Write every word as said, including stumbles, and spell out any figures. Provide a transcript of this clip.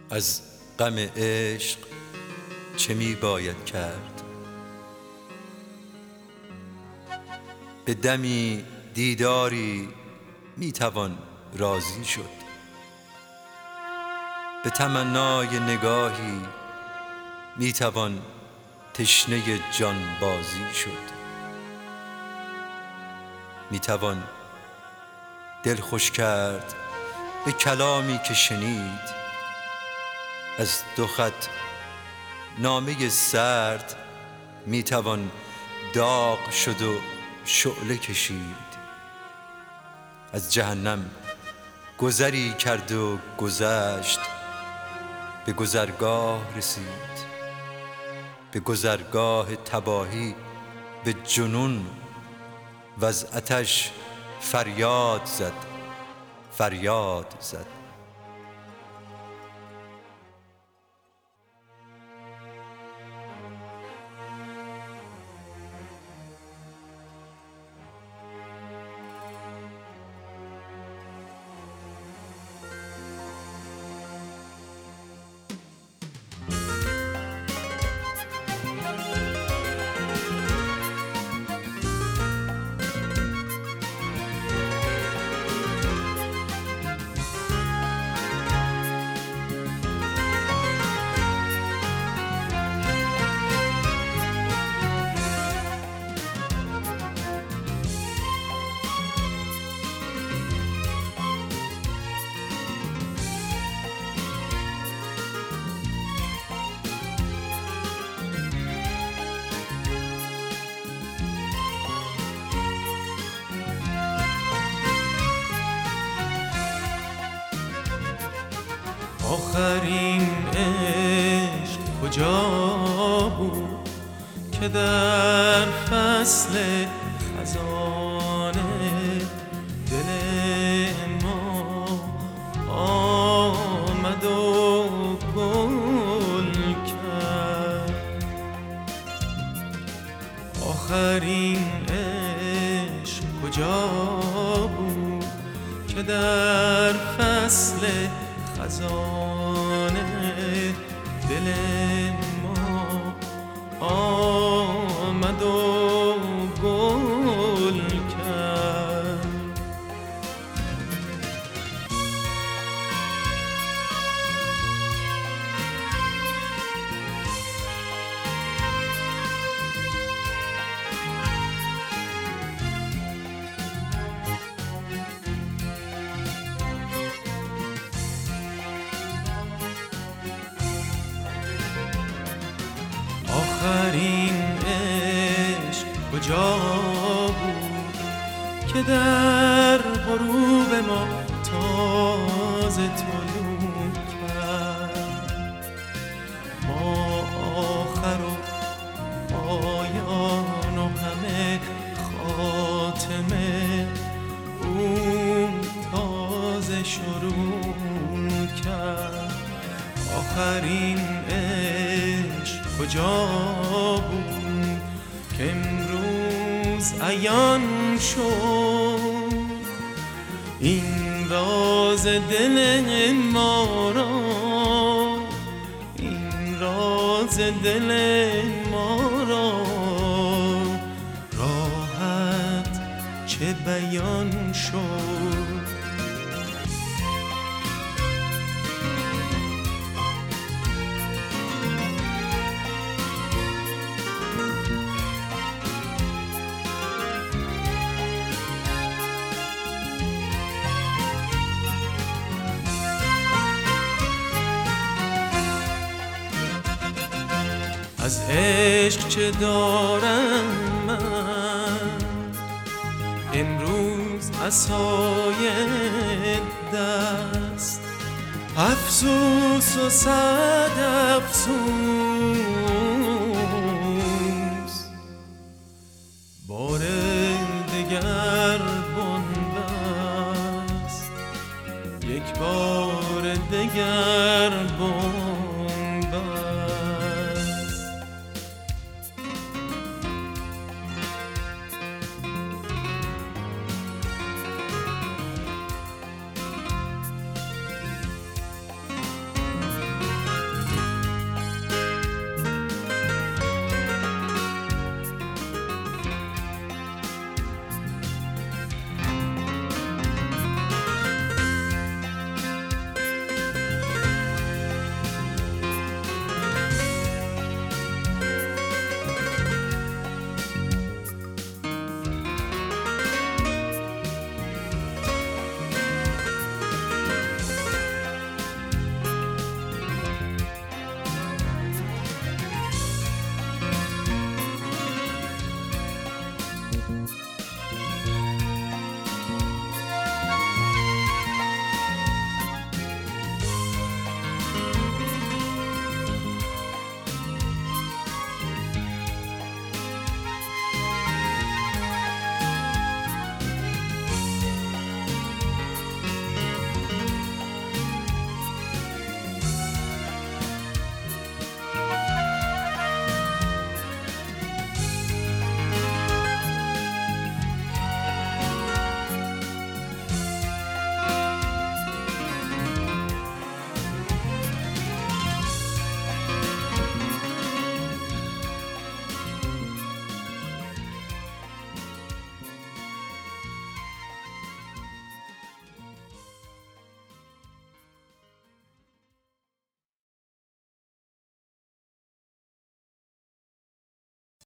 از غم عشق چه می باید کرد؟ به دمی دیداری می توان راضی شد، به تمنای نگاهی می توان تشنه جان بازی شد. می توان دل خوش کرد به کلامی که شنید، از دو خط نامه سرد می توان داغ شد و شعله کشید. از جهنم گذری کرد و گذشت، به گذرگاه رسید، به گذرگاه تباهی، به جنون و از آتش فریاد زد، فریاد زد. آخرین عشق کجا بود که در فصل خزان دل ما آمد و گل کرد؟ آخرین عشق کجا بود که در فصل خزان دل ما آمد و گل کرد؟ آخرین عشق کجا بود که در غروب ما تازه طلوع کرد؟ ما آخر و پایان و همه خاتمه اون تازه شروع کرد. آخرین عشق کجا بود که امروز عیان شد؟ این راز دل ما را، این راز دل ما را راحت چه بیان شد؟ از عشق چه دارم من امروز عصای دست؟ افسوس و صد افسوس